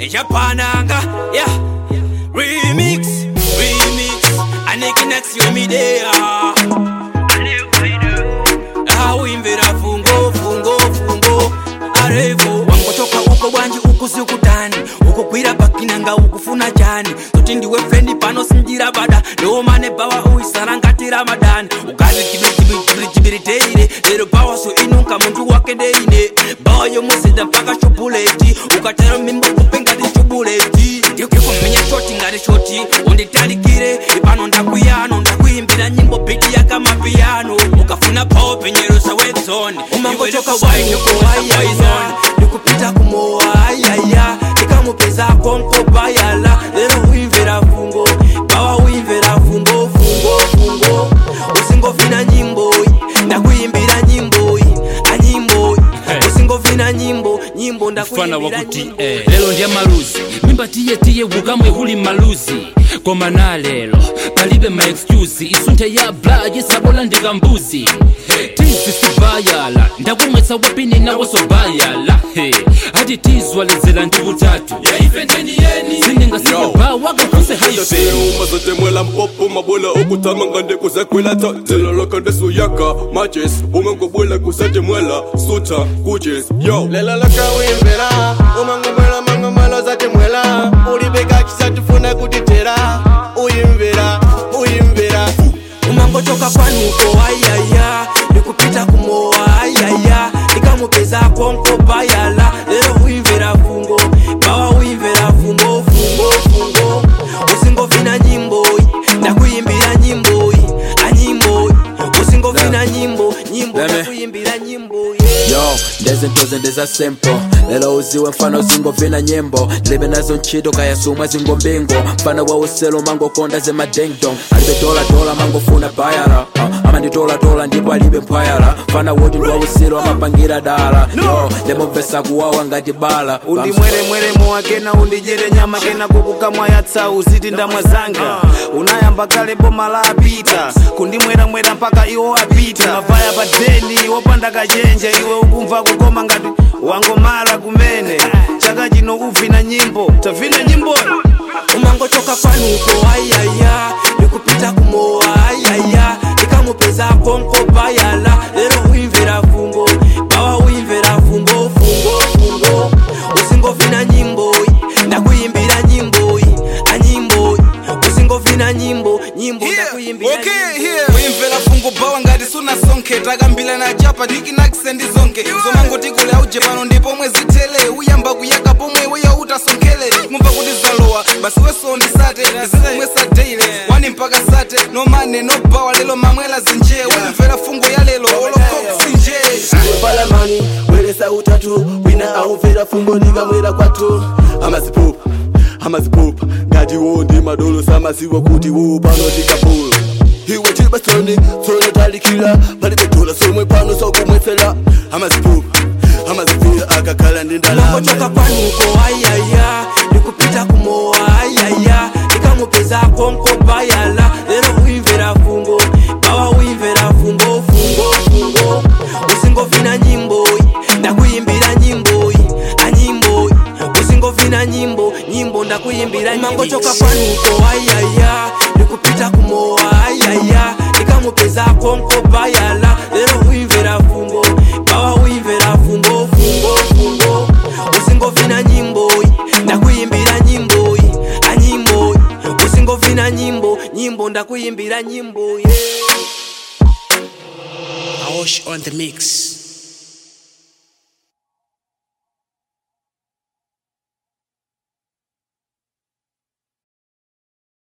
Japananga, yeah. Remix, aniki next you me there. Awimvera fungo arevo wangotoka uko wanji uko sikutani uko kwira bakinanga ukufuna jani tuti ndiwe friend pano sinjira bada no mane bawa uisarangatira madani ukazi kibiri teire lero bawa so inunka muntu wake deine bawa yo musida paka chupuleti ukatero mimba kupenga di chupuleti ndiyo kiko menya shoti ngari shoti unditalikire ipano ndakuyano ndakuimbira nyimbo biti ya kama piano ukafuna power penyero sa wet zone umango choka wine uko poison nikupita kumoa ayaya nikamupeza konko bayala lero uimvera fungo bawa uimvera fungo usingo vina nyimbo ndakuimbira nyimbo anyimbo usingo vina nyimbo ndakuimbira nyimbo lelo ndiya maluzi mimba tiye bukamwe huli maluzi koma na lelo palibe ma excuse isunte ya blaje sabola ndika mbuzi tizi sibayala ndakumwetsa wapini nawo sobayala hadi tizwa lezela ndi utatu sininga siba wakakuse hayo mazote mwela mpopo mabola okutama ngande kuzakwela tatelo lokande suyaka matches umango bola kusate mwela suta kuches yo lela loka uimvera umango mwela mango mwela zate mwela ulibeka kisatufuna kutitera uimvera umango toka kwanuko ayaya nikupita kumoa ayaya nikamupeza konko bayala lero uimvera fungo bawa uimvera fungo usingo vina nyimbo ndakuimbira nyimbo anyimbo usingo vina nyimbo ndakuimbira nyimbo yo ndeza simple lelo uziwe mfano zingo vina nyimbo libe nazo nchido kaya sumwa zingo mbingo mfano wa uselo mango konda ze madengdong alibe dola mango funa bayara ama ndi dola ndipo alibe mpayara mfana woti ndwa uselo amapangira dala yo lemo vesa kuwawa ngati bala undi mwere mwakena undijere nyama kena kukukamwa yatsa uziti ndamwa zanga unayamba kale boma la apita kundi mwera mpaka iwo apita mavaya padeni wopanda kajenje iwe ukumva kukoma ngati wangomala kumene chaka chino uvina nyimbo tavina nyimbo umango toka kwanuko ayaya nikupita kumoa ayaya nikamupeza konko bayala lero uimvera fungo bawa uimvera fungo usingo vina nyimbo ndakuimbira nyimbo anyimbo usingo vina nyimbo ndakuimbira uimvera fungo bawa ngati suna sonke takambila na japa dikinakise zonke zomango tikule auje pano ndipo mwezi tele uyamba kuyaka pomwe weya utasonkele mumva kuti zalowa basi weso ndisate ndizikumwesa daily wani mpaka sate no mane no bawa lelo mamwela zinje uimvera fungo ya lelo olokoksi nje palamani welesa utatu wina aumvera fungo nikamwera kwatu amazipupa ngati wo ndi madolo samaziwa kuti wo pano tikapula iwe chibasoni tsono talikira palibe dola somwe pano sokumwetsela amazivira akakhala ndi ndalama toka kwanuko ayaya nikupita kumoa ayaya nikamupeza konko bayala lero uimvera fungo bawa uimvera fungo usingo vina nyimbo ndakuimbira nyimbo anyimbo usingo vina nyimbo ndakuimbira mango toka kwanuko ayaya nikupita kumoa ayaya nikamupeza konko bayala lero uimvera fungo bawa uimvera fungo usingo vina nyimbo ndakuimbira nyimbo anyimbo usingo vina nyimbo ndakuimbira nyimbo Aosh on the mix.